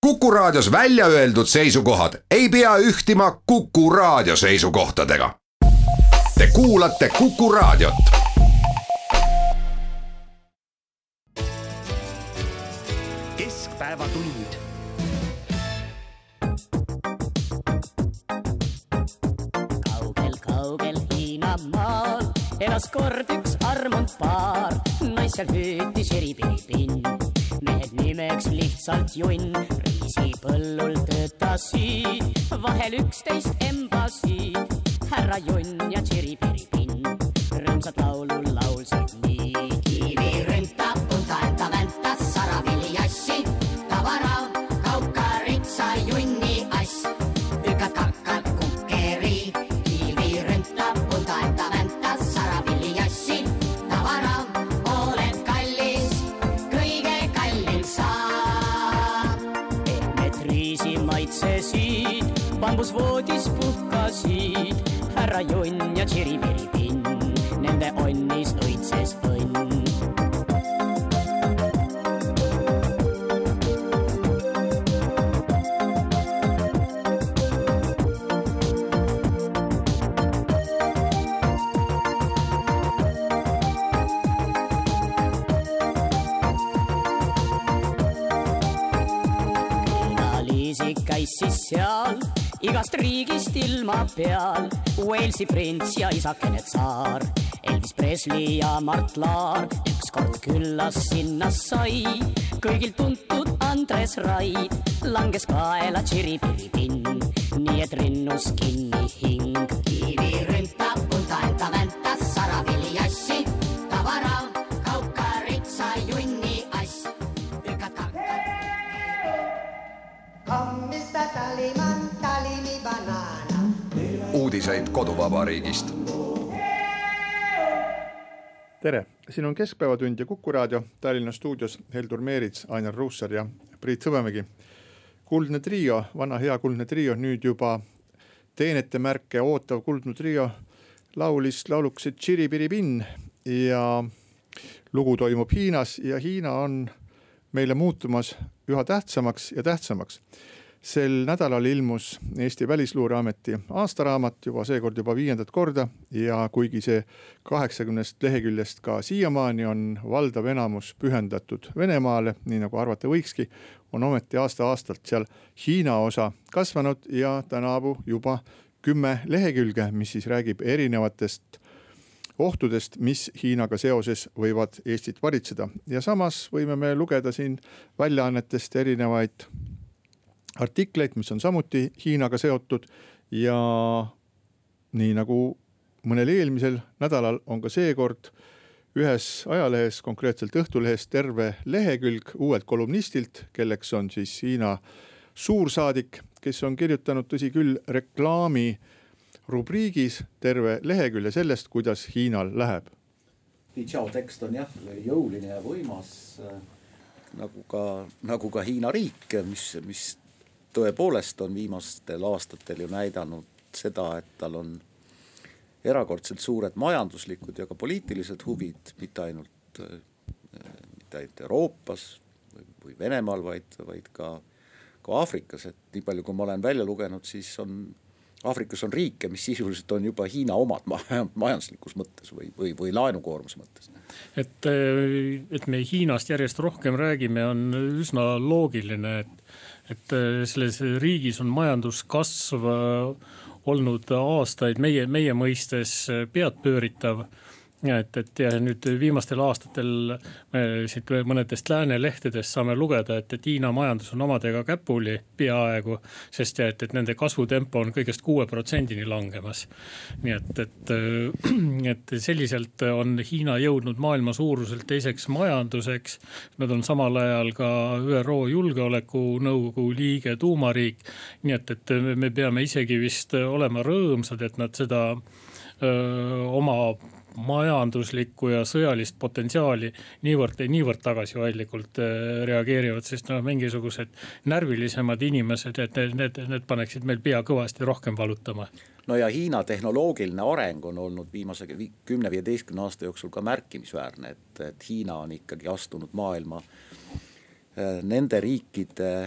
Kuku Raadios välja öeldud seisukohad ei pea ühtima Kuku Raadio seisukohtadega. Te kuulate Kuku Raadiot. Keskpäevatund. Kaugel Hiinamaal elas kord üks armunud paar. Naisel hüüti šeripiripinn, mehed nimeks lihtsalt junn. Riisipõllul töötasid, vahel 11 embasid. Härra junn ja šeripiripinn, rõõmsat laulu laulsid nii. Kivi rünta, punta enta vänta, saravili jassi, tavara, kaukaritsa junni ass. Ükad kakkad kukkeri, kivi rünta, punta enta vänta, saravili jassi, tavara, oled kallis, kõige kallim saa. Pehmed riisi maitsesid, bambusvoodis puhkasid. Härra junn ja tširipiripinn, nende onnis õitses õnn. Kõnaliisik käis siis seal, igast riigist ilma peal. Walesi prints ja isakene tsaar, Elvis Presley ja Mart Laar. Ükskord küllas sinna sai, kõigil tuntud Andres Raid. Langes kaela tširipiripinn, nii et rinnus kinni hing. Kivi rünta, punta enta vänta, saravili jassi, tavara, kaukaritsa junni ass. Ükad kakkad. Kommista taliman, talimi banana. Uudiseid koduvabariigist. Tere, siin on Keskpäevatund ja Kuku Raadio, Tallinna stuudios Heldur Meerits, Ainar Ruussaar ja Priit Hõbemägi. Kuldne trio, vana hea kuldne trio, nüüd juba teenete märke ootav kuldne trio laulis lauluksid Tširipiripinn ja lugu toimub Hiinas ja Hiina on meile muutumas üha tähtsamaks ja tähtsamaks. Sel nädalal ilmus Eesti Välisluureameti aastaraamat juba seekord juba 5. korda ja kuigi see 80 leheküljest ka siiamaani on valdav enamus pühendatud Venemaale, nii nagu arvata võikski, on ometi aasta-aastalt seal Hiina osa kasvanud ja tänavu juba 10 lehekülge, mis siis räägib erinevatest ohtudest, mis Hiinaga seoses võivad Eestit varitseda. Ja samas võime me lugeda siin väljaannetest erinevaid artikleid, mis on samuti Hiinaga seotud ja nii nagu mõnel eelmisel nädalal on ka seekord ühes ajalehes, konkreetselt Õhtulehes terve lehekülg uuelt kolumnistilt, kelleks on siis Hiina suursaadik, kes on kirjutanud tõsi küll reklaami rubriigis terve lehekülje sellest, kuidas Hiinal läheb. Pichao tekst on jah jõuline ja võimas, nagu ka Hiina riik, mis tõepoolest on viimastel aastatel ju näidanud seda, et tal on erakordselt suured majanduslikud ja ka poliitilised huvid, mitte ainult Euroopas või Venemaal, vaid ka Aafrikas. Et nii palju, kui ma olen välja lugenud, siis Aafrikas on riike, mis sisuliselt on juba Hiina omad majanduslikus mõttes või laenukoormuse mõttes. Et me Hiinast järjest rohkem räägime, on üsna loogiline, et selles riigis on majanduskasv olnud aastaid meie mõistes peadpööritav. Et nüüd viimastel aastatel me siit mõnedest lääne lehtedest saame lugeda, et Hiina majandus on omadega käpuli peaaegu, sest et nende kasvutempo on kõigest 6% langemas. Nii et selliselt on Hiina jõudnud maailma suuruselt teiseks majanduseks. Nad on samal ajal ka ÜRO julgeolekunõukogu liige, tuumariik. Nii et me peame isegi vist olema rõõmsad, et nad seda oma majanduslikku ja sõjalist potentsiaali niivõrd tagasihoidlikult reageerivad, sest mingisugused närvilisemad inimesed, et need paneksid meil pea kõvasti rohkem valutama. No ja Hiina tehnoloogiline areng on olnud viimase 10-15 aasta jooksul ka märkimisväärne, et Hiina on ikkagi astunud maailma nende riikide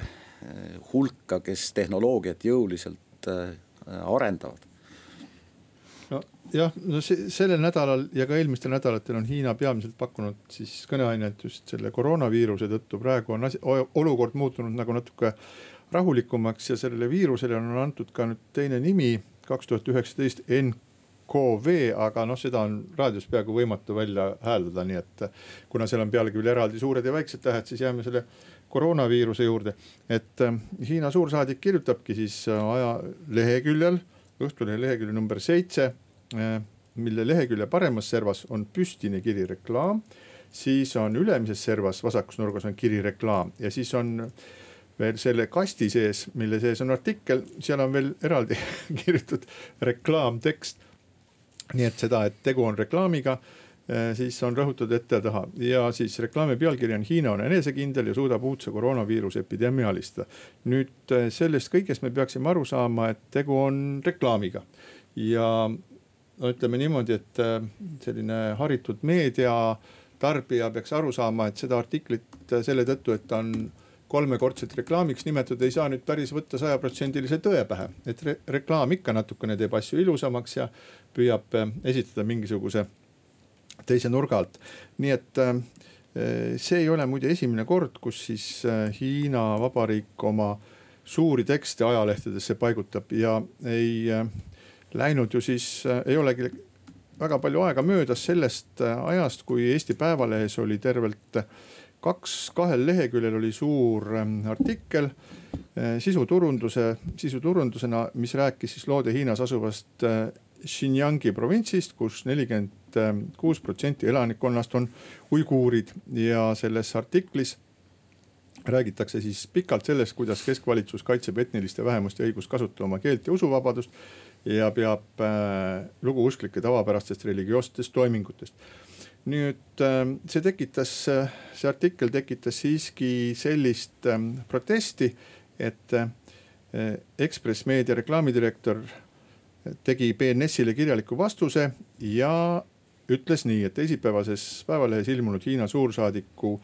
hulka, kes tehnoloogiat jõuliselt arendavad. No jah, no sellel nädalal ja ka eelmistel nädalatel on Hiina peamiselt pakkunud siis kõneainet just selle koroonaviiruse tõttu. Praegu on olukord muutunud nagu natuke rahulikumaks ja sellele viirusele on antud ka nüüd teine nimi 2019 NCoV, aga seda on raadios peaaegu võimatu välja hääldada, nii et kuna seal on pealegi veel eraldi suured ja väiksed tähed, siis jääme selle koroonaviiruse juurde. Et Hiina suursaadik kirjutabki siis aja leheküljel, Õhtulehe lehekülje number 7, mille lehekülje paremas servas on püstine kiri reklaam, siis on ülemises servas vasakus nurgas on kiri reklaam ja siis on veel selle kasti sees, mille sees on artikkel, seal on veel eraldi kirjutatud reklaamtekst. Nii et seda, et tegu on reklaamiga, siis on rõhutud ette ja taha ja siis reklaami pealkiri on Hiina on enesekindel ja suudab uudse koroonaviiruse epidemia alistada. Nüüd sellest kõigest me peaksime aru saama, et tegu on reklaamiga ja no ütleme niimoodi, et selline haritud meedia tarbija peaks aru saama, et seda artiklit selle tõttu, et ta on 3-kordselt reklaamiks nimetatud, ei saa nüüd päris võtta 100% tõe pähe. Et reklaam ikka natukene teeb asju ilusamaks ja püüab esitada mingisuguse teise nurga alt. Nii et see ei ole muide esimene kord, kus siis Hiina Vabariik oma suuri tekste ajalehtedesse paigutab ja ei läinud ju siis, ei olegi väga palju aega möödas sellest ajast, kui Eesti Päevalehes oli tervelt 2 leheküljel oli suur artikkel sisuturundusena, mis rääkis siis loode Hiinas asuvast Xinjiangi provintsist, kus 46% elanikkonnast on uiguurid ja selles artiklis räägitakse siis pikalt sellest, kuidas keskvalitsus kaitseb etniliste vähemuste õigust kasutada oma keelt ja usuvabadust ja peab lugu usklike tavapärastest religioostest toimingutest. Nüüd see artikkel tekitas siiski sellist protesti, et Ekspress Meedia reklaamidirektor tegi BNS-ile kirjaliku vastuse ja ütles nii, et teisipäevases Päevalehes ilmunud Hiina suursaadiku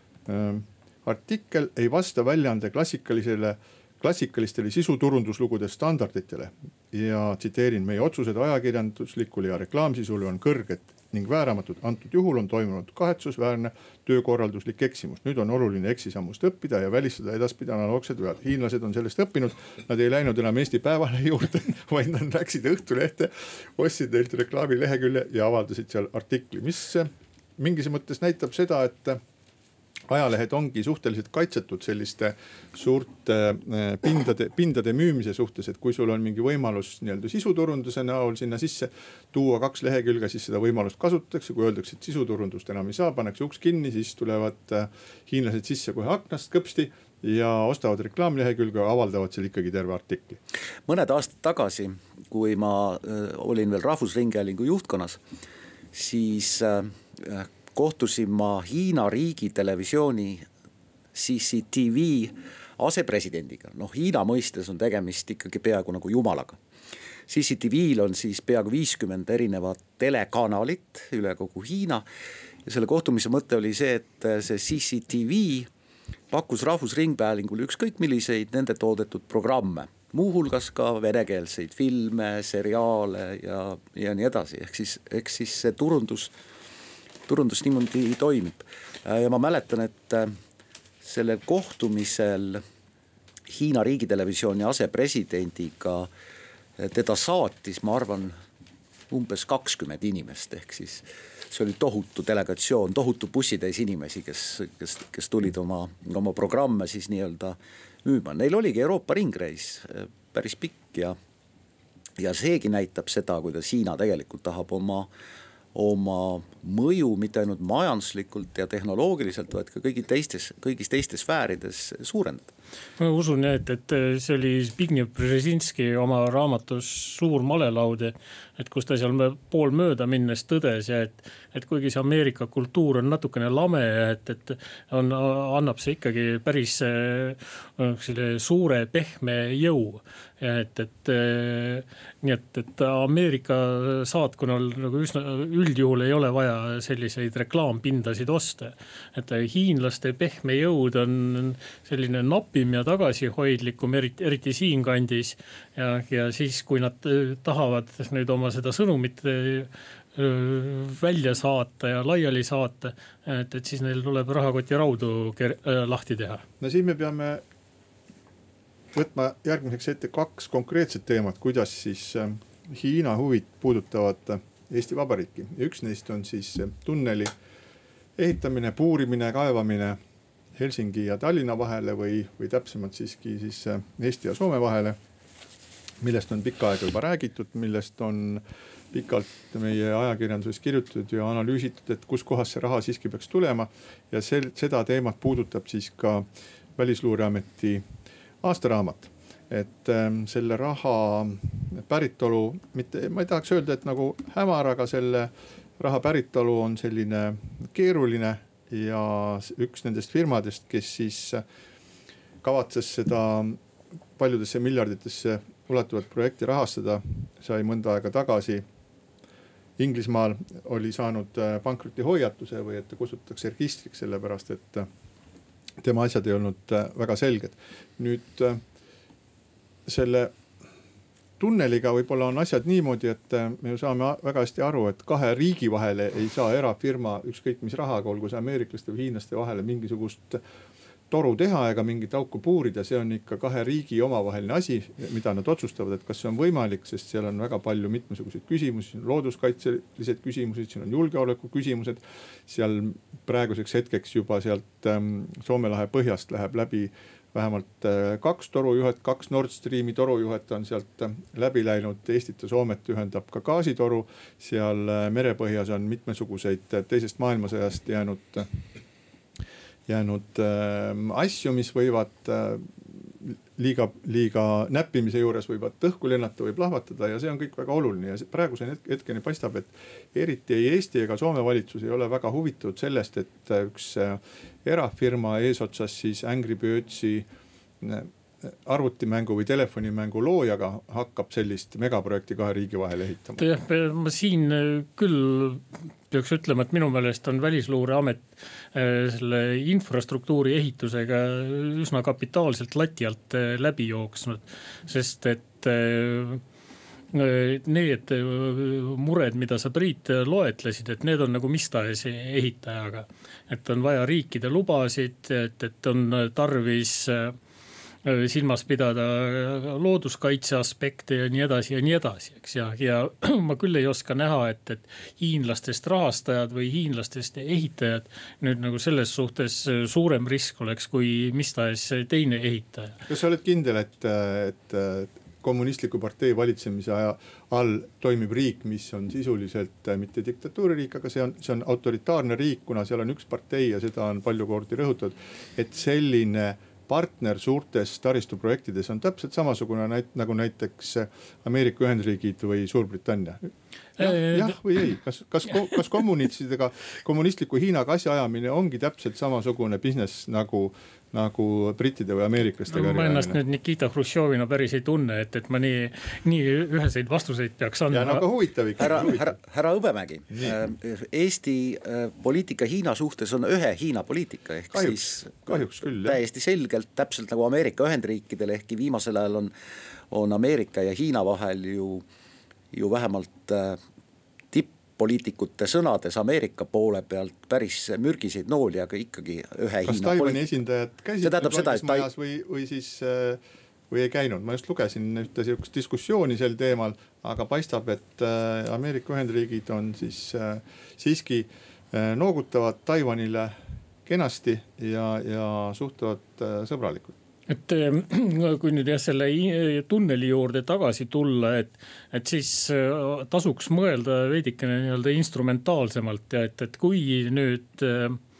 artikkel ei vasta väljaande klassikalistele sisuturunduslugude standarditele ja tsiteerin, meie otsused ajakirjanduslikule ja reklaamsisule on kõrged ning vääramatud. Antud juhul on toimunud kahetsusväärne töökorralduslik eksimus. Nüüd on oluline eksisammust õppida ja välistada edaspidi analoogsed vead. Hiinlased on sellest õppinud, nad ei läinud enam Eesti Päevalehe juurde, vaid nad läksid Õhtulehte, ostsid neilt reklaamilehekülje ja avaldasid seal artikli, mis mingis mõttes näitab seda, et ajalehed ongi suhteliselt kaitsetud selliste suurte pindade müümise suhtes, et kui sul on mingi võimalus nii-öelda sisuturunduse näol sinna sisse tuua 2 lehekülge, siis seda võimalust kasutatakse. Kui öeldakse, et sisuturundust enam ei saa, pannakse uks kinni, siis tulevad hiinlased sisse kohe aknast kõpsti ja ostavad reklaamlehekülge ja avaldavad seal ikkagi terve artikli. Mõned aastad tagasi, kui ma olin veel Rahvusringhäälingu juhtkonnas, siis kohtusin ma Hiina riigitelevisiooni CCTV asepresidendiga. Hiina mõistes on tegemist ikkagi peaaegu nagu jumalaga. CCTV-l on siis peaaegu 50 erinevat telekanalit üle kogu Hiina ja selle kohtumise mõte oli see, et see CCTV pakkus Rahvusringhäälingule ükskõik milliseid nende toodetud programme, muuhulgas ka venekeelseid filme, seriaale ja nii edasi. Ehk siis see turundus niimoodi toimib. Ja ma mäletan, et sellel kohtumisel Hiina riigitelevisiooni asepresidendiga teda saatis, ma arvan, umbes 20 inimest. Ehk siis see oli tohutu delegatsioon, tohutu bussitäis inimesi, kes tulid oma programme siis nii-öelda müüma. Neil oligi Euroopa ringreis päris pikk ja seegi näitab seda, kuidas Hiina tegelikult tahab oma mõju mitte ainult majanduslikult ja tehnoloogiliselt, vaid ka kõigis teistes sfäärides suurendada. Ma usun, et see oli Zbigniew Brzezinski oma raamatus Suur malelaud, et kus ta seal pool mööda minnes tõdes ja et kuigi see Ameerika kultuur on natukene lame, et annab see ikkagi päris selle suure pehme jõu. Nii et Ameerika saatkonnal nagu üsna üldjuhul ei ole vaja selliseid reklaampindasid osta. Et hiinlaste pehme jõud on selline napim ja tagasihoidlikum, eriti siin kandis. Ja siis, kui nad tahavad nüüd oma seda sõnumit välja saata ja laiali saata, et siis neil tuleb rahakoti raudu lahti teha. No siin me peame võtma järgmiseks ette 2 konkreetset teemat, kuidas siis Hiina huvid puudutavad Eesti Vabariiki. Ja üks neist on siis tunneli ehitamine, puurimine, kaevamine Helsingi ja Tallinna vahele või täpsemalt siiski siis Eesti ja Soome vahele, millest on pikka aega juba räägitud, millest on pikalt meie ajakirjanduses kirjutatud ja analüüsitud, et kus kohas see raha siiski peaks tulema. Ja seda teemat puudutab siis ka Välisluureameti aastaraamat. Et selle raha päritolu, ma ei tahaks öelda, et nagu hämar, aga selle raha päritolu on selline keeruline ja üks nendest firmadest, kes siis kavatses seda paljudesse miljarditesse ulatuvat projekti rahastada, sai mõnda aega tagasi Inglismaal oli saanud pankroti hoiatuse või et kustutatakse registriks sellepärast, et tema asjad ei olnud väga selged. Nüüd selle tunneliga võib-olla on asjad niimoodi, et me ju saame väga hästi aru, et 2 riigi vahele ei saa erafirma ükskõik mis rahaga, olgu see ameeriklaste või hiinlaste vahele mingisugust toru teha ega mingit auku puurida, see on ikka 2 riigi omavaheline asi, mida nad otsustavad, et kas see on võimalik, sest seal on väga palju mitmesuguseid küsimusi, looduskaitselised küsimused, siin on julgeoleku küsimused, seal praeguseks hetkeks juba sealt Soome lahe põhjast läheb läbi vähemalt 2 torujuhet, 2 Nord Streami torujuhet on sealt läbi läinud, Eestit ja Soomet ühendab ka gaasitoru, seal merepõhjas on mitmesuguseid teisest maailmasõjast jäänud asju, mis võivad liiga näppimise juures võivad õhku lennata või plahvatada ja see on kõik väga oluline. Ja praeguse hetkeni paistab, et eriti ei Eesti ega Soome valitsus ei ole väga huvitatud sellest, et üks erafirma eesotsas siis Angry Birdsi arvutimängu või telefonimängu loojaga hakkab sellist megaprojekti 2 riigi vahel ehitama. Ma siin küll peaks ütlema, et minu meelest on Välisluureamet selle infrastruktuuri ehitusega üsna kapitaalselt lati alt läbi jooksnud, sest et need mured, mida sa Priit loetlesid, et need on nagu mis tahes ehitajaga, et on vaja riikide lubasid, et on tarvis silmas pidada looduskaitse aspekte ja nii edasi, eks ja ma küll ei oska näha, et hiinlastest rahastajad või hiinlastest ehitajad nüüd nagu selles suhtes suurem risk oleks kui mis tahes teine ehitaja. Kas sa oled kindel, et kommunistliku partei valitsemise aja all toimib riik, mis on sisuliselt mitte diktatuuririik, aga see on autoritaarne riik, kuna seal on üks partei ja seda on palju kordi rõhutatud, et selline partner suurtes taristuprojektides on täpselt samasugune nagu näiteks Ameerika Ühendriigid või Suurbritannia. Jah või ei, kas kommunistliku Hiinaga asjaajamine ongi täpselt samasugune business nagu brittide või ameeriklastega? Ma ennast nüüd Nikita Hruštšovina päris ei tunne, et ma nii üheseid vastuseid peaks andma. Ja nagu huvitav ikka. Härra Hõbemägi, Eesti poliitika Hiina suhtes on ühe Hiina poliitika, ehk kahjuks küll, täiesti selgelt, täpselt nagu Ameerika Ühendriikidel, ehkki viimasel ajal on Ameerika ja Hiina vahel ju vähemalt tipp-poliitikute sõnades Ameerika poole pealt päris mürgiseid nooli, aga ikkagi ühe Kas Hiina Taiwani esindajad käisid valimismajas või ei käinud? Ma just lugesin ühte sellist diskussiooni sel teemal, aga paistab, et Ameerika Ühendriigid on siis siiski noogutavad Taiwanile kenasti ja suhtuvad sõbralikult. Et kui nüüd selle tunneli juurde tagasi tulla, et siis tasuks mõelda veidikene nii-öelda instrumentaalsemalt ja et kui nüüd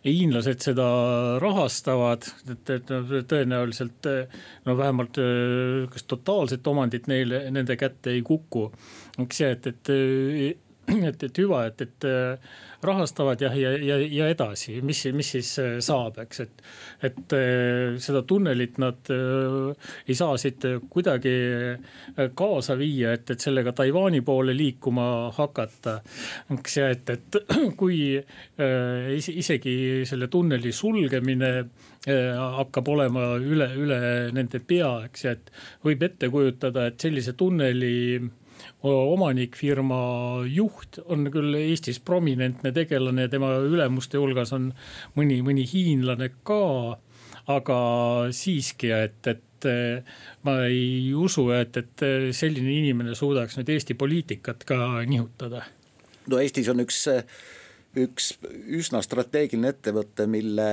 hiinlased seda rahastavad, et tõenäoliselt vähemalt kas totaalset omandit nende kätte ei kuku. Eks see, et hüva, et rahastavad ja edasi, mis siis saab, eks, et seda tunnelit nad ei saa siit kuidagi kaasa viia, et sellega Taiwani poole liikuma hakata. Eks see, et kui isegi selle tunneli sulgemine hakkab olema üle nende pea, eks, et võib ette kujutada, et sellise tunneli omanikfirma juht on küll Eestis prominentne tegelane ja tema ülemuste hulgas on mõni hiinlane ka, aga siiski, et ma ei usu, et selline inimene suudaks nüüd Eesti poliitikat ka nihutada. No Eestis on üks üsna strateegiline ettevõte, mille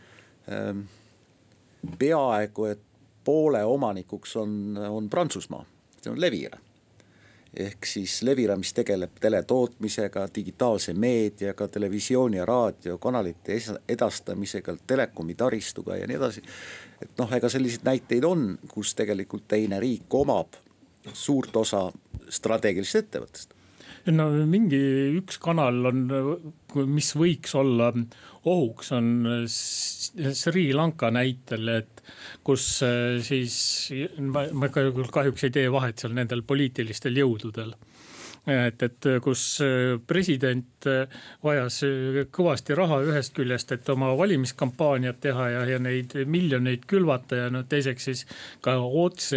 peaaegu et poole omanikuks on Prantsusmaa, see on Levira. Ehk siis Levira, mis tegeleb teletootmisega, digitaalse meediaga, televisiooni ja raadiokanalite edastamisega, telekomi taristuga ja nii edasi. Et ega selliseid näiteid on, kus tegelikult teine riik omab suurt osa strateegilisest ettevõttest. No mingi üks kanal on, mis võiks olla ohuks, on Sri Lanka näitel, et kus siis, ma kahjuks ei tee vahet seal nendel poliitilistel jõududel. Et kus president vajas kõvasti raha ühest küljest, et oma valimiskampaaniat teha ja neid miljoneid külvata ja teiseks siis ka otse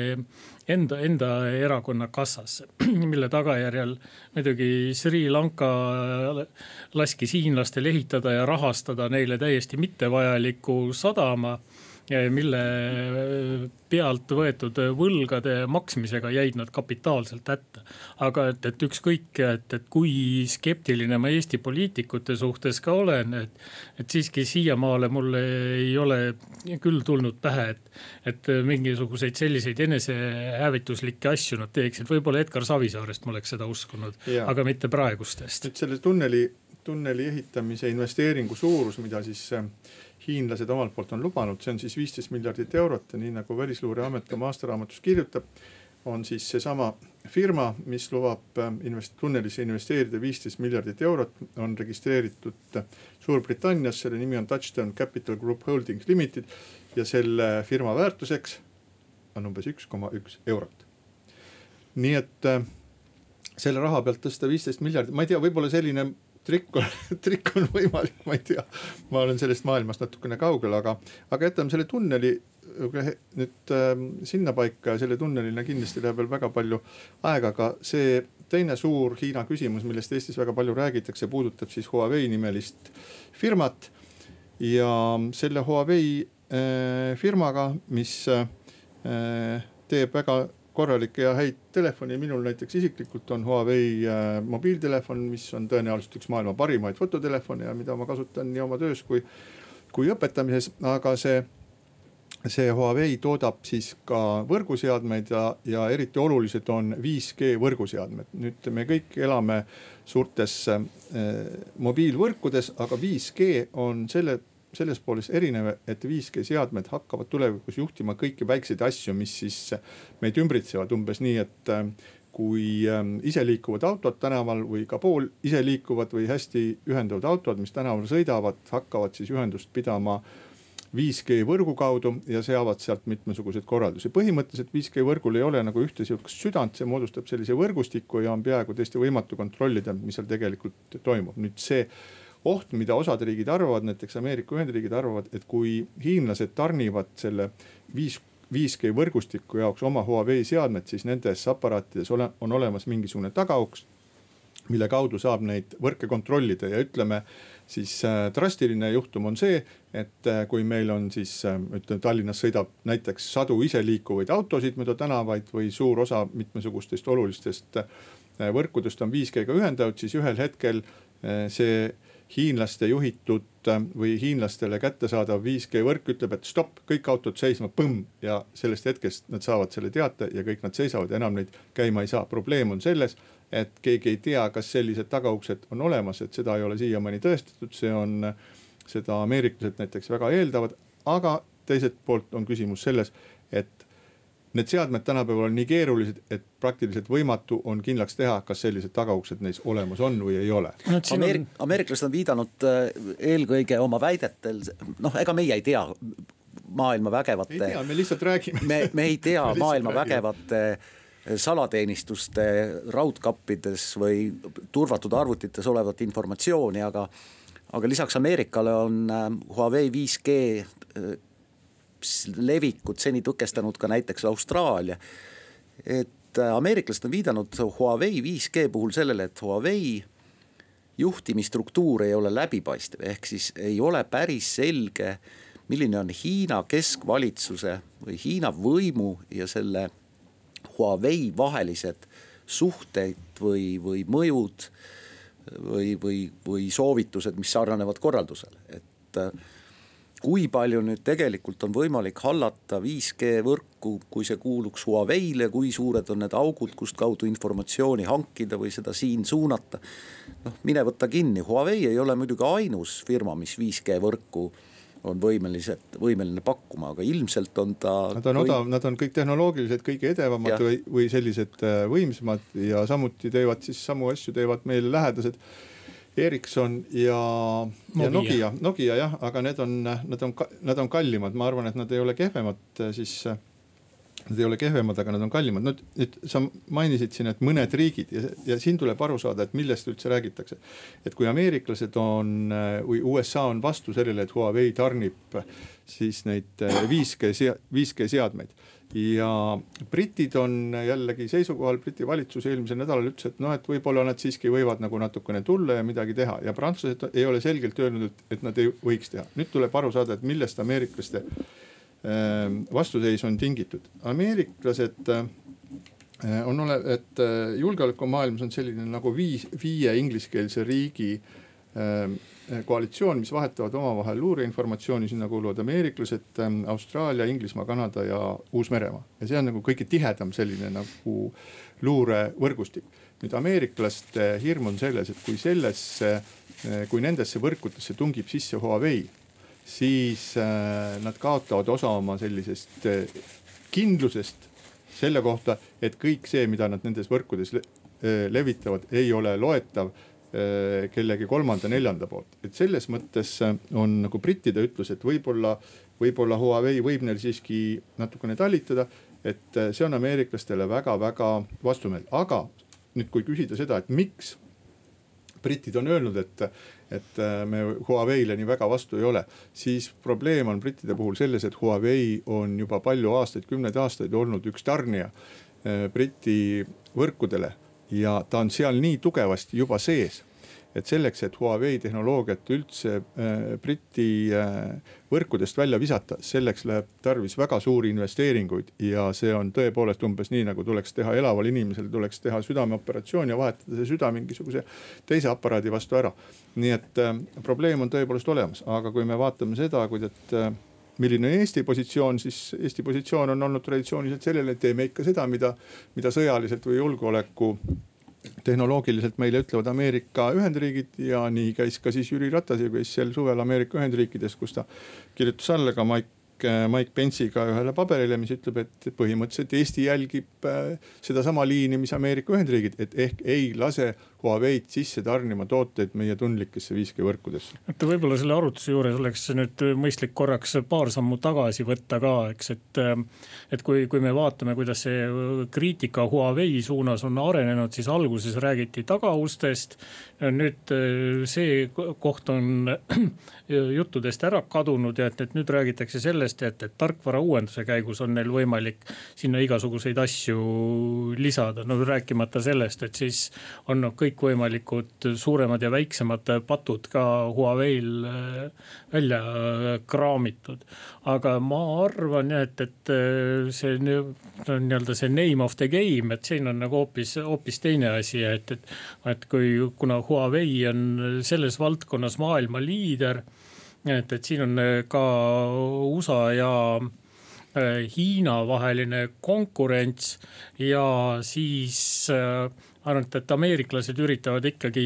enda erakonna kassasse, mille tagajärjel muidugi Sri Lanka laskis hiinlastel ehitada ja rahastada neile täiesti mittevajaliku sadama, mille pealt võetud võlgade maksmisega jäid nad kapitaalselt hätta. Aga et ükskõik, et kui skeptiline ma Eesti poliitikute suhtes ka olen, et siiski siiamaale mulle ei ole küll tulnud pähe, et mingisuguseid selliseid enesehävituslikke asju nad teeksid. Võib-olla Edgar Savisaarest ma oleks seda uskunud, aga mitte praegustest. Nüüd selle tunneli ehitamise investeeringu suurus, mida siis hiinlased omalt poolt on lubanud, see on siis 15 miljardit eurot ja nii nagu Välisluureamet ka aastaraamatus kirjutab, on siis see sama firma, mis lubab tunnelisse investeerida 15 miljardit eurot, on registreeritud Suurbritannias, selle nimi on Touchstone Capital Group Holdings Limited ja selle firma väärtuseks on umbes 1,1 eurot. Nii et selle raha pealt tõsta 15 miljardit, ma ei tea, võib-olla selline trikk on võimalik, ma ei tea, ma olen sellest maailmast natukene kaugel, aga jätame selle tunneli nüüd sinna paika ja selle tunnelina kindlasti läheb veel väga palju aega, aga see teine suur Hiina küsimus, millest Eestis väga palju räägitakse, puudutab siis Huawei nimelist firmat ja selle Huawei firmaga, mis teeb väga korralikke ja häid telefoni, minul näiteks isiklikult on Huawei mobiiltelefon, mis on tõenäoliselt üks maailma parimaid fototelefone ja mida ma kasutan nii oma töös kui õpetamises, aga see Huawei toodab siis ka võrguseadmeid ja eriti olulised on 5G võrguseadmed. Nüüd me kõik elame suurtes mobiilvõrkudes, aga 5G on selles pooles erinev, et 5G seadmed hakkavad tulevikus juhtima kõiki väikseid asju, mis siis meid ümbritsevad umbes nii, et kui iseliikuvad autod tänaval või ka pool iseliikuvad või hästi ühenduvad autod, mis tänaval sõidavad, hakkavad siis ühendust pidama 5G võrgu kaudu ja seavad sealt mitmesuguseid korraldusi. Põhimõtteliselt 5G võrgul ei ole nagu ühte siukest südant, see moodustab sellise võrgustiku ja on peaaegu tõesti võimatu kontrollida, mis seal tegelikult toimub. Nüüd see oht, mida osad riigid arvavad, näiteks Ameerika Ühendriigid arvavad, et kui hiinlased tarnivad selle 5G võrgustiku jaoks oma Huawei seadmed, siis nendes aparaatides on olemas mingisugune tagauks, mille kaudu saab neid võrke kontrollida ja ütleme siis drastiline juhtum on see, et kui meil on siis Tallinnas sõidab näiteks sadu iseliikuvaid autosid mööda tänavaid või suur osa mitmesugustest olulistest võrkudest on 5G-ga ühendatud, siis ühel hetkel see hiinlaste juhitud või hiinlastele kättesaadav 5G võrk ütleb, et stopp, kõik autod seisma, põmm ja sellest hetkest nad saavad selle teate ja kõik nad seisavad ja enam neid käima ei saa. Probleem on selles, et keegi ei tea, kas sellised tagauksed on olemas, et seda ei ole siiamaani tõestatud, see on seda ameeriklased näiteks väga eeldavad, aga teiselt poolt on küsimus selles, et need seadmed tänapäeval on nii keerulised, et praktiliselt võimatu on kindlaks teha, kas sellised tagauksed neis olemas on või ei ole. Ameeriklased on viidanud eelkõige oma väidetel, ega meie ei tea maailma vägevate. Ei tea, me lihtsalt räägime. Me ei tea maailma vägevate salateenistuste raudkappides või turvatud arvutites olevat informatsiooni, aga lisaks Ameerikale on Huawei 5G levikut seni tõkestanud ka näiteks Austraalia. Et ameeriklased on viidanud Huawei 5G puhul sellele, et Huawei juhtimistruktuur ei ole läbipaistev, ehk siis ei ole päris selge, milline on Hiina keskvalitsuse või Hiina võimu ja selle Huawei vahelised suhteid või mõjud või soovitused, mis sarnanevad korraldusele. Et kui palju nüüd tegelikult on võimalik hallata 5G võrku, kui see kuuluks Huaweile, kui suured on need augud, kust kaudu informatsiooni hankida või seda siin suunata. Mine võtta kinni, Huawei ei ole muidugi ainus firma, mis 5G võrku on võimeline pakkuma, aga ilmselt on ta... Nad on kõik tehnoloogiliselt kõige edevamad või sellised võimsamad ja samuti teevad siis samu asju, teevad meile lähedased Ericsson ja Nokia jah, aga nad on kallimad, ma arvan, et nad ei ole kehvemad, aga nad on kallimad. Nüüd sa mainisid siin, et mõned riigid ja siin tuleb aru saada, et millest üldse räägitakse. Et kui ameeriklased või USA on vastu sellele, et Huawei tarnib siis neid 5G seadmeid ja britid on jällegi seisukohal, Briti valitsus eelmisel nädalal ütles, et võib-olla nad siiski võivad nagu natukene tulla ja midagi teha ja prantslased ei ole selgelt öelnud, et nad ei võiks teha. Nüüd tuleb aru saada, et millest ameeriklaste vastuseis on tingitud. Ameeriklased et julgeolekumaailmas on selline nagu 5 ingliskeelse riigi koalitsioon, mis vahetavad omavahel luureinformatsiooni, sinna kuuluvad ameeriklased, Austraalia, Inglismaa, Kanada ja Uus-Meremaa. Ja see on nagu kõige tihedam selline nagu luurevõrgustik. Nüüd ameeriklaste hirm on selles, et kui nendesse võrkudesse tungib sisse Huawei, siis nad kaotavad osa oma sellisest kindlusest selle kohta, et kõik see, mida nad nendes võrkudes levitavad, ei ole loetav kellegi 3., 4. poolt. Et selles mõttes on nagu brittide ütlus, et võib-olla Huawei võib neil siiski natukene talitada, et see on ameeriklastele väga-väga vastumeel. Aga nüüd kui küsida seda, et miks britid on öelnud, et me Huaweile nii väga vastu ei ole, siis probleem on brittide puhul selles, et Huawei on juba palju aastaid, 10 aastaid olnud üks tarnija Briti võrkudele ja ta on seal nii tugevasti juba sees, et selleks, et Huawei tehnoloogiat üldse Briti võrkudest välja visata, selleks läheb tarvis väga suuri investeeringuid ja see on tõepoolest umbes nii, nagu tuleks teha elaval inimesel, tuleks teha südameoperatsioon ja vahetada see süda mingisuguse teise aparaadi vastu ära. Nii et probleem on tõepoolest olemas, aga kui me vaatame seda, milline on Eesti positsioon, siis Eesti positsioon on olnud traditsiooniliselt sellele, et teeme ikka seda, mida sõjaliselt või julgeoleku tehnoloogiliselt meile ütlevad Ameerika Ühendriigid ja nii käis ka siis Jüri Ratas ja käis sel suvel Ameerika Ühendriikides, kus ta kirjutas alla ka Mike Pence'iga ühele paberile, mis ütleb, et põhimõtteliselt Eesti jälgib seda sama liini, mis Ameerika Ühendriigid, et ehk ei lase Huawei'd sisse tarnima tooteid meie tundlikesse 5G võrkudesse. Et võib-olla selle arutuse juures oleks nüüd mõistlik korraks paar sammu tagasi võtta ka, eks, et kui me vaatame, kuidas see kriitika Huawei suunas on arenenud, siis alguses räägiti tagaustest, nüüd see koht on juttudest ära kadunud ja et nüüd räägitakse sellest, et tarkvara uuenduse käigus on neil võimalik sinna igasuguseid asju lisada, rääkimata sellest, et siis on kõikvõimalikud suuremad ja väiksemad patud ka Huaweil välja kraamitud. Aga ma arvan, et see nii-öelda see name of the game, et siin on nagu hoopis teine asi, et kuna Huawei on selles valdkonnas maailma liider, et siin on ka USA ja Hiina vaheline konkurents ja siis arvan, et ameeriklased üritavad ikkagi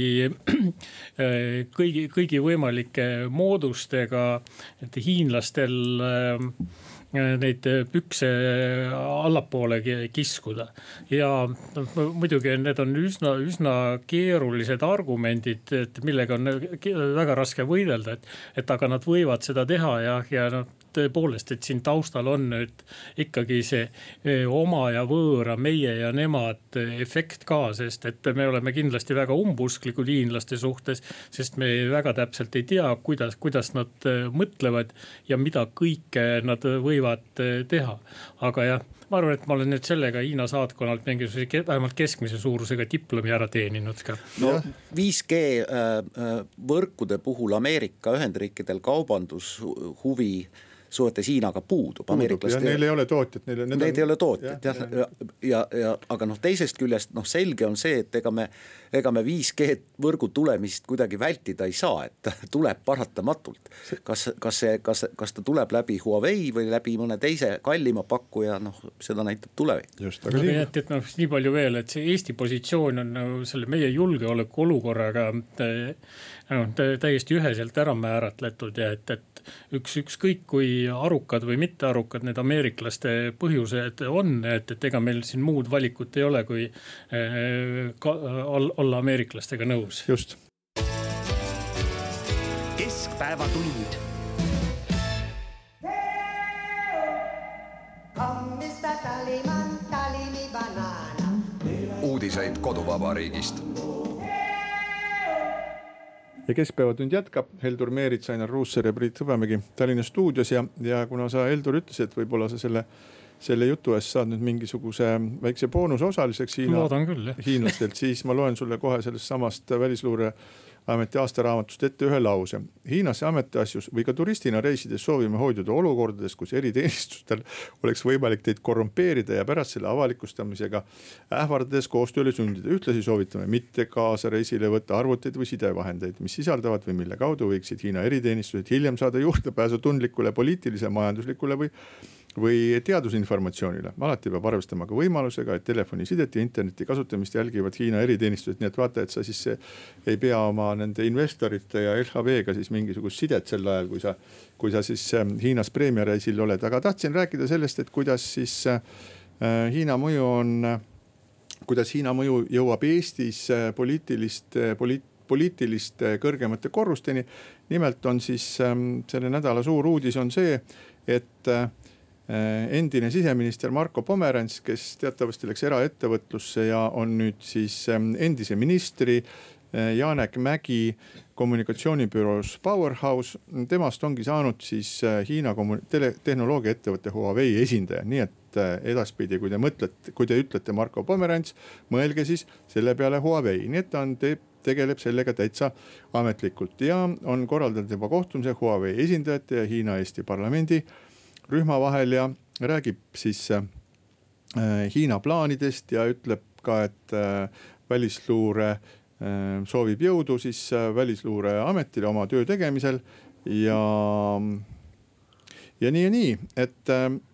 kõigi võimalike moodustega, et hiinlastel neid pükse allapoole kiskuda. Ja muidugi need on üsna keerulised argumendid, et millega on väga raske võidelda, et aga nad võivad seda teha ja tõepoolest, et siin taustal on nüüd ikkagi see oma ja võõra, meie ja nemad efekt ka, sest et me oleme kindlasti väga umbusklikud hiinlaste suhtes, sest me väga täpselt ei tea, kuidas nad mõtlevad ja mida kõike nad võivad teha. Aga jah, ma arvan, et ma olen nüüd sellega Hiina saatkonnalt mingisuguse vähemalt keskmise suurusega diplomi ära teeninud ka. No 5G võrkude puhul Ameerika Ühendriikidel kaubandushuvi suhetes Hiinaga puudub. Neil ei ole tootjat. Need ei ole tootjat, aga teisest küljest selge on see, et ega me 5G võrgu tulemist kuidagi vältida ei saa, et tuleb paratamatult. Kas ta tuleb läbi Huawei või läbi mõne teise kallima pakkuja, seda näitab tulevik. Nii palju veel, et see Eesti positsioon on selle meie julgeoleku olukorraga täiesti üheselt ära määratletud ja et ükskõik kui arukad või mitte arukad need ameeriklaste põhjused on, et ega meil siin muud valikut ei ole, kui olla ameeriklastega nõus. Just. Keskpäevatund. Uudiseid koduvabariigist. Ja Keskpäevatund jätkab, Heldur Meerits, Ainar Ruussaar ja Priit Hõbemägi Tallinna stuudios ja kuna sa, Heldur, ütlesid, et võib-olla sa selle jutu eest saad nüüd mingisuguse väikse boonuse osaliseks hiinlastelt, siis ma loen sulle kohe sellest samast Välisluureameti aastaraamatust ette ühe lause. Hiinasse ametiasjus või ka turistina reisides soovime hoiduda olukordades, kus eriteenistustel oleks võimalik teid korrumpeerida ja pärast selle avalikustamisega ähvardades koostööle sundida. Ühtlasi soovitame mitte kaasa reisile võtta arvuteid või sidevahendeid, mis sisaldavad või mille kaudu võiksid Hiina eriteenistused hiljem saada juurdepääsu tundlikule poliitilise, majanduslikule või teadusinformatsioonile. Alati peab arvestama ka võimalusega, et telefonisidet ja interneti kasutamist jälgivad Hiina eriteenistused, nii et vaata, et sa siis ei pea oma nende investorite ja LHV-ga siis mingisugust sidet sel ajal, kui sa siis Hiinas preemiareisil oled. Aga tahtsin rääkida sellest, et kuidas siis Hiina mõju jõuab Eestis poliitiliste kõrgemate korrusteni. Nimelt on siis selle nädala suur uudis on see, et endine siseminister Marko Pomerants, kes teatavasti läks eraettevõtlusse ja on nüüd siis endise ministri Janek Mägi kommunikatsioonibüroos Powerhouse. Temast ongi saanud siis Hiina tehnoloogiaettevõtte Huawei esindaja. Nii et edaspidi, kui te ütlete Marko Pomerants, mõelge siis selle peale Huawei. Nii et tegeleb sellega täitsa ametlikult ja on korraldatud juba kohtumise Huawei esindajate ja Hiina-Eesti parlamendi rühma vahel ja räägib siis Hiina plaanidest ja ütleb ka, et välisluure soovib jõudu siis Välisluureametile oma töö tegemisel ja nii, et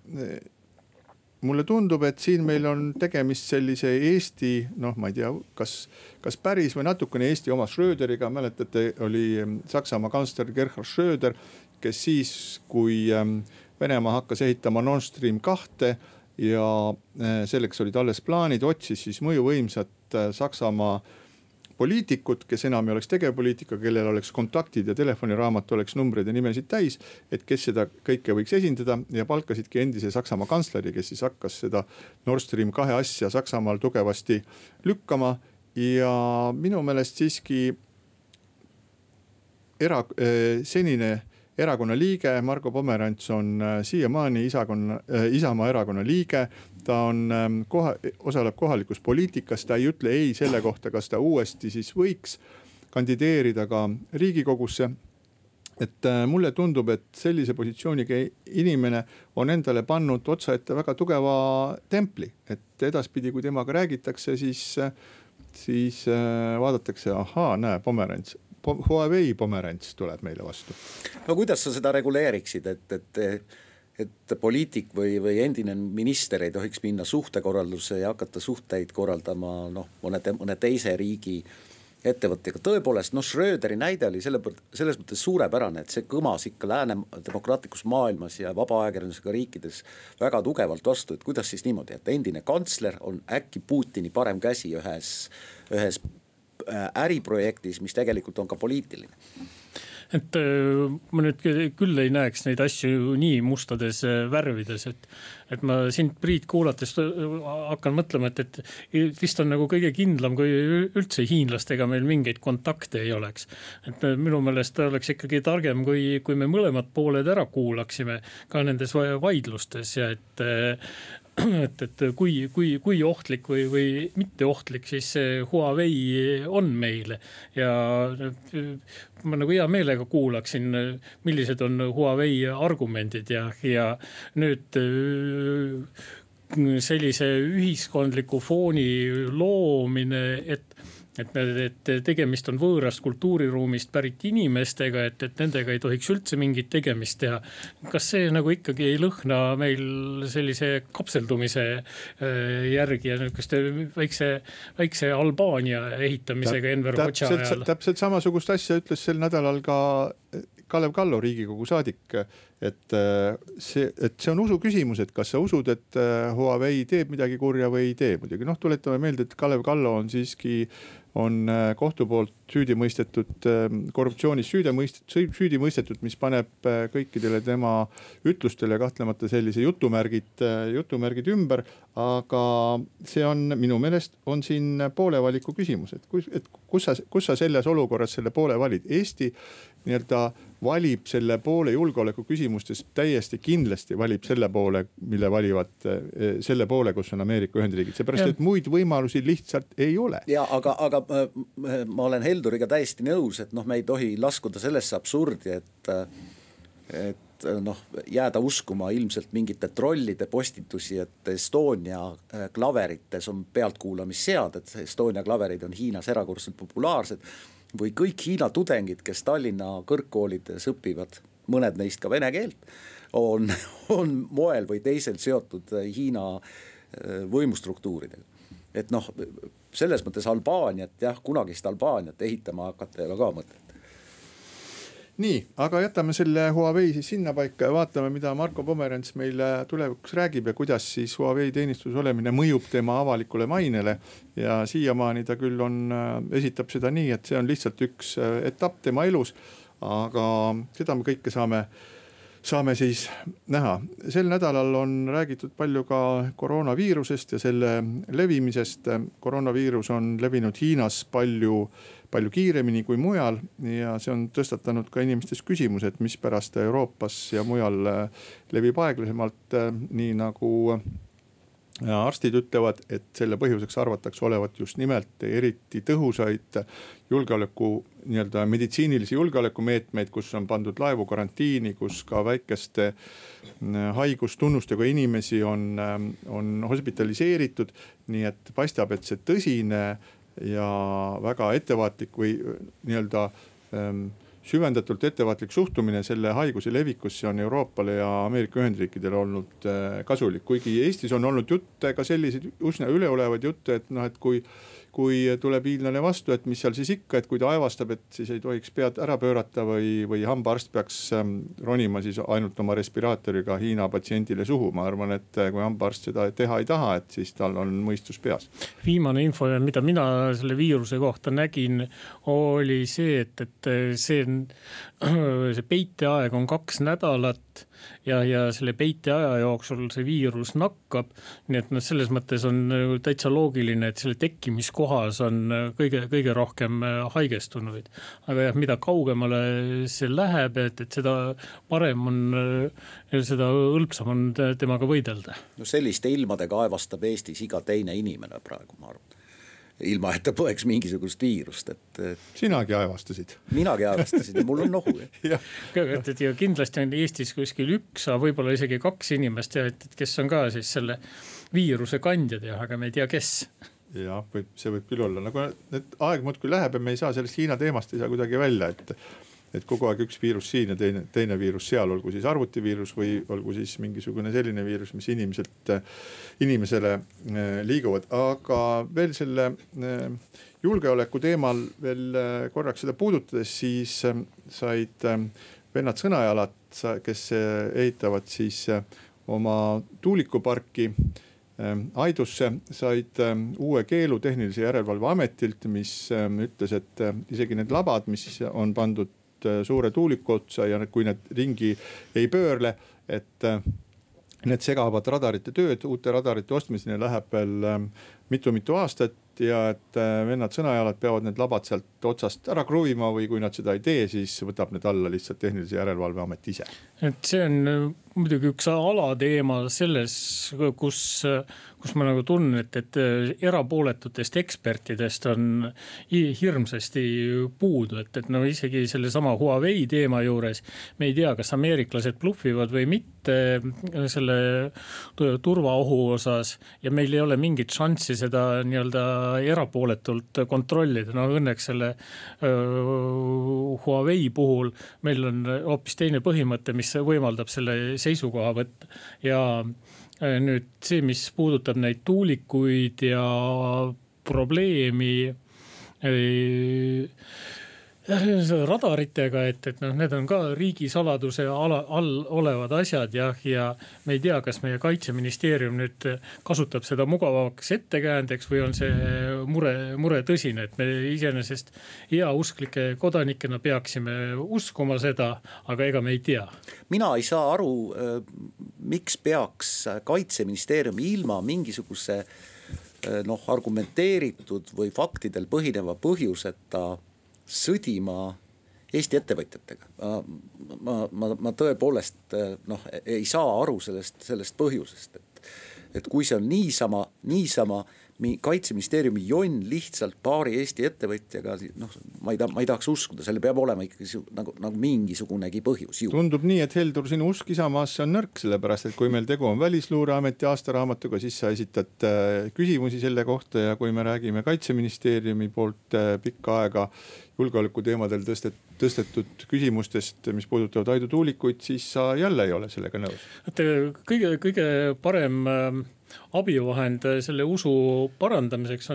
mulle tundub, et siin meil on tegemist sellise Eesti, ma ei tea, kas päris või natukene Eesti oma Schröderiga. Mäletate, oli Saksamaa kantsler Gerhard Schröder, kes siis, kui Venemaa hakkas ehitama Nord Stream 2 ja selleks olid alles plaanid, otsis siis mõjuvõimsat Saksamaa poliitikut, kes enam ei oleks tegevpoliitika, kellel oleks kontaktid ja telefoniraamat oleks numbreid ja nimesid täis, et kes seda kõike võiks esindada ja palkasidki endise Saksamaa kantsleri, kes siis hakkas seda Nord Stream 2 asja Saksamaal tugevasti lükkama ja minu meelest siiski senine erakonna liige Marko Pomerants on siiamaani Isamaa erakonna liige. Ta osaleb kohalikus poliitikas, ta ei ütle ei selle kohta, kas ta uuesti siis võiks kandideerida ka Riigikogusse. Et mulle tundub, et sellise positsiooniga inimene on endale pannud otsa ette väga tugeva templi, et edaspidi, kui temaga räägitakse, siis vaadatakse, näe, Pomerants. Huawei Pomerants tuleb meile vastu. No kuidas sa seda reguleeriksid, et et poliitik või endine minister ei tohiks minna suhtekorraldusse ja hakata suhteid korraldama mõne teise riigi ettevõttega. Tõepoolest, Schröderi näide oli selles mõttes suurepärane, et see kõmas ikka lääne demokraatlikus maailmas ja vaba ajakirjandusega riikides väga tugevalt vastu, et kuidas siis niimoodi, et endine kantsler on äkki Putini parem käsi ühes äriprojektis, mis tegelikult on ka poliitiline. Et ma nüüd küll ei näeks neid asju nii mustades värvides, et ma sind, Priit, kuulates hakkan mõtlema, et vist on nagu kõige kindlam, kui üldse hiinlastega meil mingeid kontakte ei oleks. Et minu meelest oleks ikkagi targem, kui me mõlemad pooled ära kuulaksime ka nendes vaidlustes ja et kui ohtlik või mitte ohtlik siis see Huawei on meile ja ma nagu hea meelega kuulaksin, millised on Huawei argumendid ja nüüd sellise ühiskondliku fooni loomine, et tegemist on võõrast kultuuriruumist pärit inimestega, et nendega ei tohiks üldse mingit tegemist teha. Kas see nagu ikkagi ei lõhna meil sellise kapseldumise järgi ja niisuguste väikse Albaania ehitamisega Enver Hoxha ajal? Täpselt samasugust asja ütles sel nädalal ka Kalev Kallo, Riigikogu saadik, et see on usu küsimus, et kas sa usud, et Huawei teeb midagi kurja või ei tee. Muidugi tuletame meelde, et Kalev Kallo on siiski kohtu poolt süüdi mõistetud, korruptsioonis süüdi mõistetud, mis paneb kõikidele tema ütlustele kahtlemata sellise jutumärgid ümber, aga see on minu meelest on siin poole valiku küsimus, et kus sa selles olukorras selle poole valid. Eesti nii-öelda valib selle poole julgeoleku küsimustes täiesti kindlasti valib selle poole, mille valivad selle poole, kus on Ameerika Ühendriigid. Seepärast, et muid võimalusi lihtsalt ei ole. Ja, aga ma olen Helduriga täiesti nõus, et me ei tohi laskuda sellesse absurdi, et jääda uskuma ilmselt mingite trollide postitusi, et Estonia klaverites on pealtkuulamisseaded, Estonia klaverid on Hiinas erakordselt populaarsed, või kõik Hiina tudengid, kes Tallinna kõrgkoolides õpivad, mõned neist ka vene keelt, on moel või teisel seotud Hiina võimustruktuuridega. Et selles mõttes Albaaniat, kunagist Albaaniat ehitama hakata ei ole ka mõtet. Nii, aga jätame selle Huawei siis sinna paika ja vaatame, mida Marko Pomerants meile tulevikuks räägib ja kuidas siis Huawei teenistus olemine mõjub tema avalikule mainele. Ja siiamaani ta küll esitab seda nii, et see on lihtsalt üks etapp tema elus, aga seda me kõike saame siis näha. Sel nädalal on räägitud palju ka koroonaviirusest ja selle levimisest. Koroonaviirus on levinud Hiinas palju kiiremini kui mujal ja see on tõstatanud ka inimestes küsimused, mis pärast Euroopas ja mujal levib aeglasemalt, nii nagu arstid ütlevad, et selle põhjuseks arvatakse olevat just nimelt eriti tõhusaid nii-öelda meditsiinilisi julgeolekumeetmeid, kus on pandud laevu karantiini, kus ka väikeste haigustunnustega inimesi on hospitaliseeritud, nii et paistab, et see tõsine ja väga ettevaatlik või nii-öelda süvendatult ettevaatlik suhtumine selle haiguse levikusse on Euroopale ja Ameerika Ühendriikidele olnud kasulik. Kuigi Eestis on olnud jutte ka selliseid üsna üleolevad jutte, et kui tuleb hiinlane vastu, et mis seal siis ikka, et kui ta aevastab, et siis ei tohiks pead ära pöörata või hambaarst peaks ronima siis ainult oma respiraatoriga Hiina patsiendile suhu. Ma arvan, et kui hambaarst seda teha ei taha, et siis tal on mõistus peas. Viimane info, mida mina selle viiruse kohta nägin, oli see, et see peiteaeg on 2 nädalat ja selle peiteaja jooksul see viirus nakkab. Nii et selles mõttes on täitsa loogiline, et selle tekkimiskohas on kõige rohkem haigestunuid. Aga mida kaugemale see läheb, et seda parem on, seda õlpsam on temaga võidelda. Selliste ilmadega aevastab Eestis iga teine inimene praegu, ma arvan. Ilma, et ta põeks mingisugust viirust. Sinagi aevastasid. Minagi aevastasid ja mul on nohu. Ja kindlasti on Eestis kuskil 1, võib-olla isegi 2 inimest, kes on ka siis selle viiruse kandjad, aga me ei tea, kes. Ja, see võib küll olla. Nagu aeg muudkui läheb ja me ei saa sellest Hiina teemast ei saa kuidagi välja, et kogu aeg üks viirus siin ja teine viirus seal, olgu siis arvutiviirus või olgu siis mingisugune selline viirus, mis inimesele liiguvad. Aga veel selle julgeoleku teemal veel korraks seda puudutades, siis said vennad Sõnajalad, kes ehitavad siis oma tuulikuparki Aidusse, said uue keelu Tehnilise Järelevalve Ametilt, mis ütles, et isegi need labad, mis on pandud suure tuuliku otsa ja kui need ringi ei pöörle, et need segavad radarite tööd, uute radarite ostmiseni läheb veel mitu aastat ja et vennad Sõnajalad peavad need labad sealt otsast ära kruvima või kui nad seda ei tee, siis võtab need alla lihtsalt Tehnilise Järelevalve Amet ise. Et see on muidugi üks alateema selles, kus ma nagu tunnen, et erapooletutest ekspertidest on hirmsasti puudu, et no isegi selle sama Huawei teema juures me ei tea, kas ameeriklased bluffivad või mitte selle turvaohu osas ja meil ei ole mingit šanssi seda nii-öelda erapooletult kontrollida. No õnneks selle Huawei puhul meil on hoopis teine põhimõte, mis võimaldab selle seisukoha võtta ja nüüd see, mis puudutab neid tuulikuid ja probleemi radaritega, et noh, need on ka riigisaladuse all olevad asjad ja me ei tea, kas meie Kaitseministeerium nüüd kasutab seda mugavaks ettekäändeks või on see mure tõsine, et me iseenesest heausklike kodanikena peaksime uskuma seda, aga ega me ei tea. Mina ei saa aru, miks peaks Kaitseministeerium ilma mingisuguse argumenteeritud või faktidel põhineva põhjuseta sõdima Eesti ettevõtjatega. Ma tõepoolest ei saa aru sellest põhjusest, et kui see on niisama Kaitseministeeriumi jonn lihtsalt paari Eesti ettevõtjaga, ma ei tahaks uskuda, selle peab olema ikkagi nagu mingisugunegi põhjus. Tundub nii, et Heldur, sinu usk Isamaasse on nõrk, sellepärast, et kui meil tegu on Välisluureameti aastaraamatuga, siis sa esitad küsimusi selle kohta ja kui me räägime Kaitseministeeriumi poolt pikka aega julgeoleku teemadel tõstetud küsimustest, mis puudutavad Aidu tuulikuid, siis sa jälle ei ole sellega nõus. Kõige parem abivahend selle usu parandamiseks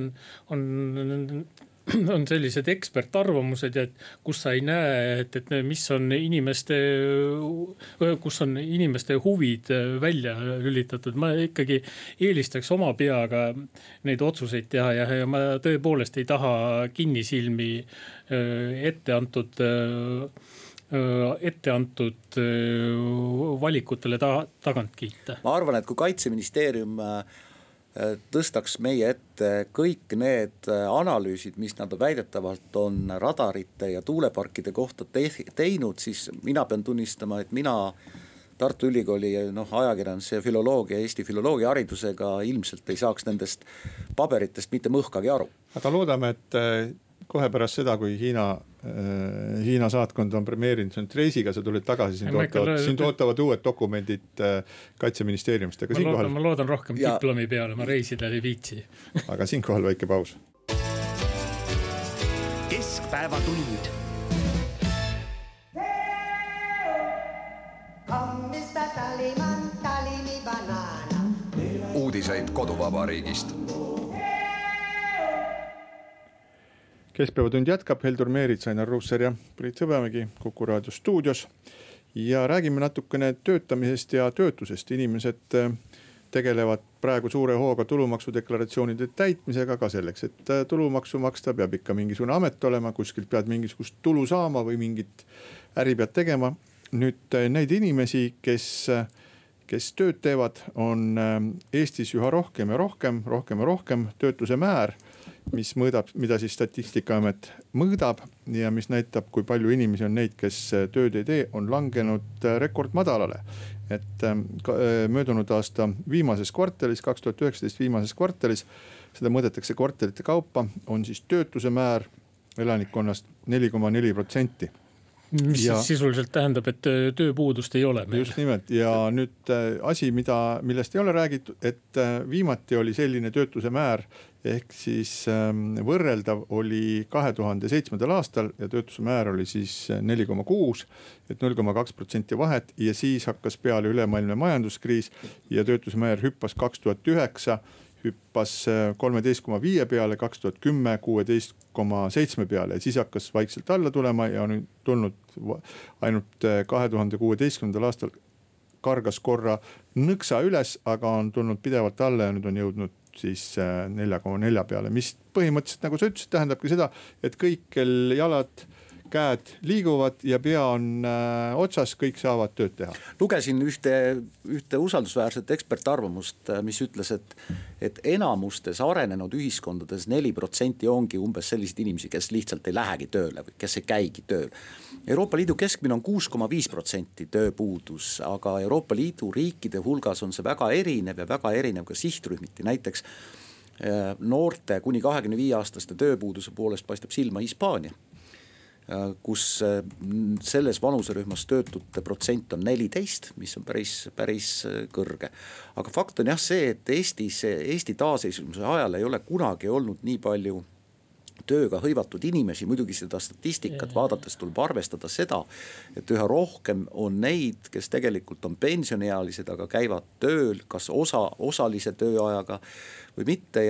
on sellised ekspertarvamused, et kus sa ei näe, et mis on kus on inimeste huvid välja lülitatud. Ma ikkagi eelistaks oma peaga neid otsuseid teha ja ma tõepoolest ei taha kinnisilmi ette antud valikutele tagant kiita. Ma arvan, et kui Kaitseministeerium tõstaks meie ette kõik need analüüsid, mis nad väidetavalt on radarite ja tuuleparkide kohta teinud, siis mina pean tunnistama, et mina Tartu Ülikooli ajakirjanduse ja filoloogia, Eesti filoloogia haridusega ilmselt ei saaks nendest paberitest mitte mõhkagi aru. Aga loodame, et kohe pärast seda, kui Hiina saatkond on premeerinud sind reisiga, sa tulid tagasi, sind ootavad uued dokumendid Kaitseministeeriumist. Ma loodan rohkem diplomi peale, ma reisida ei viitsi. Aga siinkohal väike paus. Keskpäevatund. Uudiseid koduvabariigist. Keskpäevatund jätkab, Heldur Meerits, Ainar Ruussaar ja Priit Hõbemägi Kuku Raadio stuudios ja räägime natukene töötamisest ja töötusest. Inimesed tegelevad praegu suure hooga tulumaksudeklaratsioonide täitmisega ka selleks, et tulumaksu maksta peab ikka mingisugune amet olema, kuskilt pead mingisugust tulu saama või mingit äri pead tegema. Nüüd neid inimesi, kes tööd teevad, on Eestis üha rohkem ja rohkem töötuse määr, mida siis Statistikaamet mõõdab ja mis näitab, kui palju inimesi on neid, kes tööd ei tee, on langenud rekordmadalale. Et möödunud aasta viimases kvartalis, 2019 viimases kvartalis, seda mõõdetakse kvartalite kaupa, on siis töötuse määr elanikkonnast 4,4%. mis sisuliselt tähendab, et tööpuudust ei ole meil. Just nimelt ja nüüd asi, millest ei ole räägitud, et viimati oli selline töötuse määr ehk siis võrreldav oli 2007. aastal ja töötuse määr oli siis 4,6, et 0,2% vahet ja siis hakkas peale ülemaailmne majanduskriis ja töötuse määr hüppas 2009 hüppas 13,5 peale, 2010 16,7 peale ja siis hakkas vaikselt alla tulema ja on tulnud ainult 2016. aastal kargas korra nõksa üles, aga on tulnud pidevalt alla ja nüüd on jõudnud siis 4,4 peale, mis põhimõtteliselt nagu sa ütlesid, tähendabki seda, et kõikjal jalad, käed liiguvad ja pea on otsas, kõik saavad tööd teha. Lugesin ühte usaldusväärset ekspertarvamust, mis ütles, et enamustes arenenud ühiskondades 4% ongi umbes sellised inimesi, kes lihtsalt ei lähegi tööle või kes ei käigi tööl. Euroopa Liidu keskmine on 6,5% tööpuudus, aga Euroopa Liidu riikide hulgas on see väga erinev ja väga erinev ka sihtrühmiti. Näiteks noorte kuni 25-aastaste tööpuuduse poolest paistab silma Hispaania, kus selles vanuserühmas töötute protsent on 14, mis on päris kõrge. Aga fakt on jah see, et Eesti taasiseseisvumise ajal ei ole kunagi olnud nii palju tööga hõivatud inimesi, muidugi seda statistikat vaadates tuleb arvestada seda, et üha rohkem on neid, kes tegelikult on pensioniealised, aga käivad tööl kas osalise tööajaga või mitte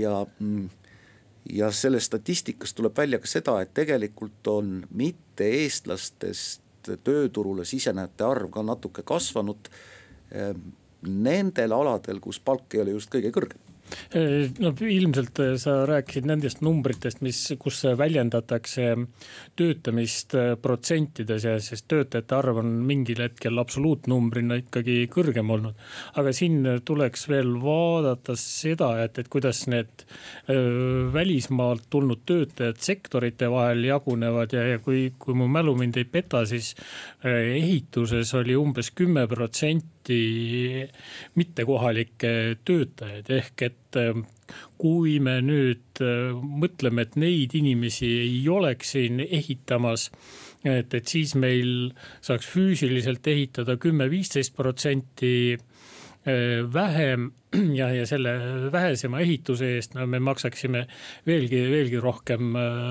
ja selle statistikast tuleb välja ka seda, et tegelikult on mitte eestlastest tööturule sisenejate arv ka natuke kasvanud nendel aladel, kus palk ei ole just kõige kõrgem. No ilmselt sa rääkisid nendest numbritest, kus väljendatakse töötamist protsentides ja sest töötajate arv on mingil hetkel absoluutnumbrina ikkagi kõrgem olnud. Aga siin tuleks veel vaadata seda, et kuidas need välismaalt tulnud töötajad sektorite vahel jagunevad ja kui mu mälu mind ei peta, siis ehituses oli umbes 10% mittekohalikke töötajaid ehk et kui me nüüd mõtleme, et neid inimesi ei oleks siin ehitamas, et siis meil saaks füüsiliselt ehitada 10-15% vähem ja selle vähesema ehituse eest me maksaksime veelgi rohkem,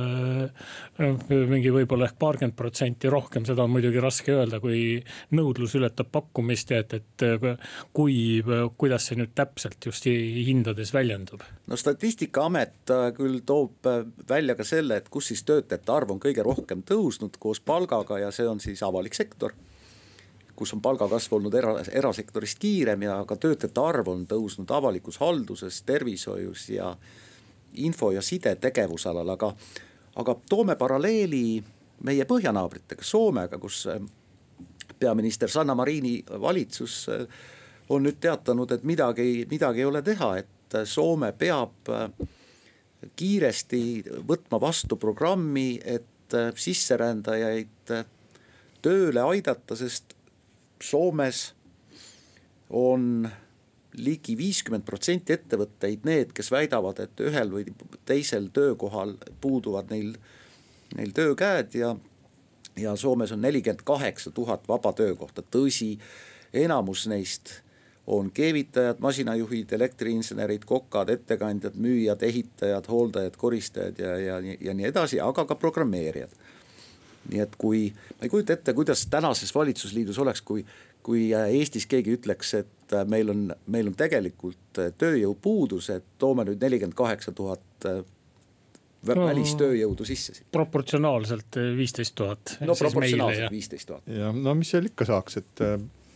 mingi võib-olla ehk 20% rohkem, seda on muidugi raske öelda, kui nõudlus ületab pakkumist ja et kuidas see nüüd täpselt just hindades väljendub. No Statistikaamet küll toob välja ka selle, et kus siis töötajate arv on kõige rohkem tõusnud koos palgaga ja see on siis avalik sektor, kus on palgakasv olnud erasektorist kiirem ja ka töötajate arv on tõusnud avalikus halduses, tervishoius ja info- ja side tegevusalal, aga toome paralleeli meie põhjanaabritega, Soomega, kus peaminister Sanna Marini valitsus on nüüd teatanud, et midagi ei ole teha, et Soome peab kiiresti võtma vastu programmi, et sisserändajaid tööle aidata, sest Soomes on ligi 50% ettevõtteid need, kes väidavad, et ühel või teisel töökohal puuduvad neil töökäed ja Soomes on 48 000 vaba töökohta. Tõsi, enamus neist on keevitajad, masinajuhid, elektriinsenerid, kokad, ettekandjad, müüjad, ehitajad, hooldajad, koristajad ja nii edasi, aga ka programmeerijad. Nii et ma ei kujuta ette, kuidas tänases valitsusliidus oleks, kui Eestis keegi ütleks, et meil on tegelikult tööjõupuudus, et toome nüüd 48 000 välistööjõudu sisse. Proportsionaalselt 15 000. No proportsionaalselt 15 000. Ja no mis seal ikka saaks, et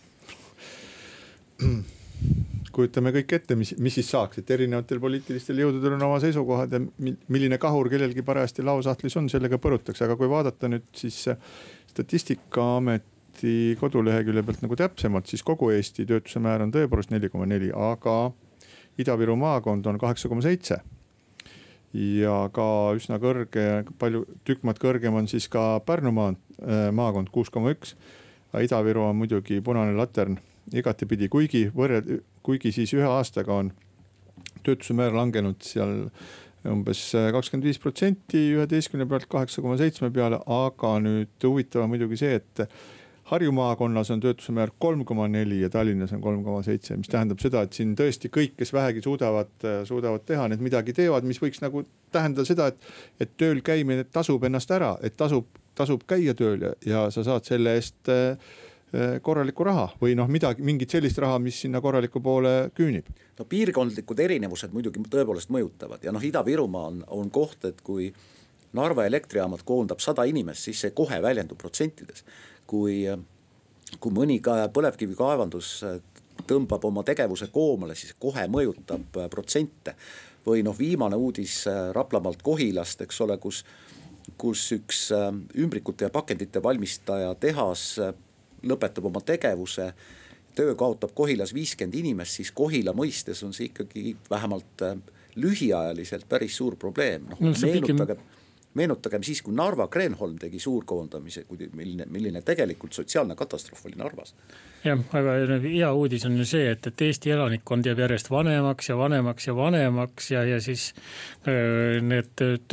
kujutame kõik ette, mis siis saaks, et erinevatel poliitilistel jõududel on oma seisukohad ja milline kahur kellelgi parajasti lausahtlis on, sellega põrutakse, aga kui vaadata nüüd siis Statistikaameti kodulehekülje pealt nagu täpsemalt, siis kogu Eesti töötuse määr on tõepoolest 4,4, aga Ida-Viru maakond on 8,7 ja ka üsna kõrge, palju tükmad kõrgem on siis ka Pärnu maakond 6,1, aga Ida-Viru on muidugi punane latern igatepidi, kuigi siis ühe aastaga on töötuse määr langenud seal umbes 25%, 11 pealt 8,7 peale, aga nüüd huvitav on muidugi see, et Harju maakonnas on töötuse määr 3,4 ja Tallinnas on 3,7, mis tähendab seda, et siin tõesti kõik, kes vähegi suudavad teha, need midagi teevad, mis võiks nagu tähendada seda, et tööl käimine tasub ennast ära, et tasub käia tööl ja sa saad selle eest korralikku raha või mingit sellist raha, mis sinna korraliku poole küünib. No piirkondlikud erinevused muidugi tõepoolest mõjutavad ja Ida-Virumaa on koht, et kui Narva elektrijaamad koondab 100 inimest, siis see kohe väljendub protsentides. Kui mõni põlevkivikaevandus tõmbab oma tegevuse koomale, siis kohe mõjutab protsente. Või viimane uudis Raplamaalt Kohilast, eks ole, kus üks ümbrikute ja pakendite valmistaja tehas lõpetab oma tegevuse, töö kaotab Kohilas 50 inimest, siis Kohila mõistes on see ikkagi vähemalt lühiajaliselt päris suur probleem. Meenutagem siis, kui Narva Kreenholm tegi suurkoondamise, milline tegelikult sotsiaalne katastroof oli Narvas. Jah, aga hea uudis on see, et Eesti elanikkond jääb järjest vanemaks ja vanemaks ja vanemaks ja siis need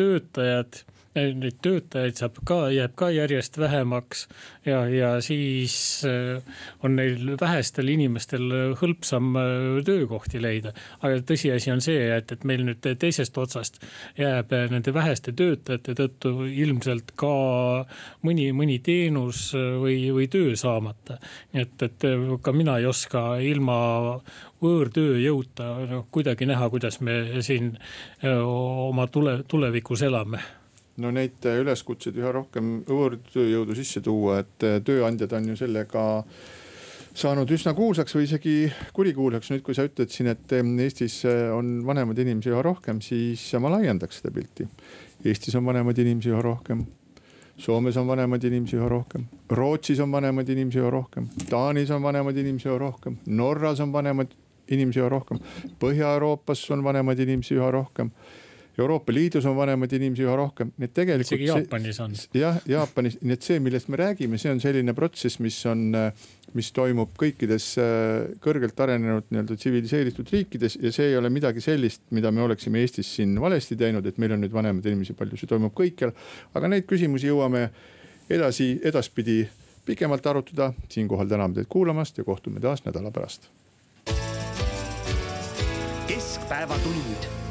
töötajaid jääb ka järjest vähemaks ja siis on neil vähestel inimestel hõlpsam töökohti leida. Aga tõsiasi on see, et meil nüüd teisest otsast jääb nende väheste töötajate tõttu ilmselt ka mõni teenus või töö saamata. Nii et ka mina ei oska ilma võõrtöö jõuta kuidagi näha, kuidas me siin oma tulevikus elame. No neid üleskutseid üha rohkem võõrtööjõudu sisse tuua, et tööandjad on ju sellega saanud üsna kuulsaks või isegi kurikuulsaks. Nüüd kui sa ütled siin, et Eestis on vanemad inimesi üha rohkem, siis ma laiendaks seda pilti. Eestis on vanemad inimesi üha rohkem, Soomes on vanemad inimesi üha rohkem, Rootsis on vanemad inimesi üha rohkem, Taanis on vanemad inimesi üha rohkem, Norras on vanemad inimesi üha rohkem, Põhja-Euroopas on vanemad inimesi üha rohkem, Euroopa Liidus on vanemad inimesi üha rohkem. Isegi Jaapanis on. Jah, Jaapanis. Nii et see, millest me räägime, see on selline protsess, mis toimub kõikides kõrgelt arenenud tsiviliseeritud riikides ja see ei ole midagi sellist, mida me oleksime Eestis siin valesti teinud, et meil on nüüd vanemad inimesi palju, see toimub kõikjal. Aga neid küsimusi jõuame edaspidi pikemalt arutada. Siinkohal täname teid kuulamast ja kohtume taas nädala pärast. Keskpäevatund.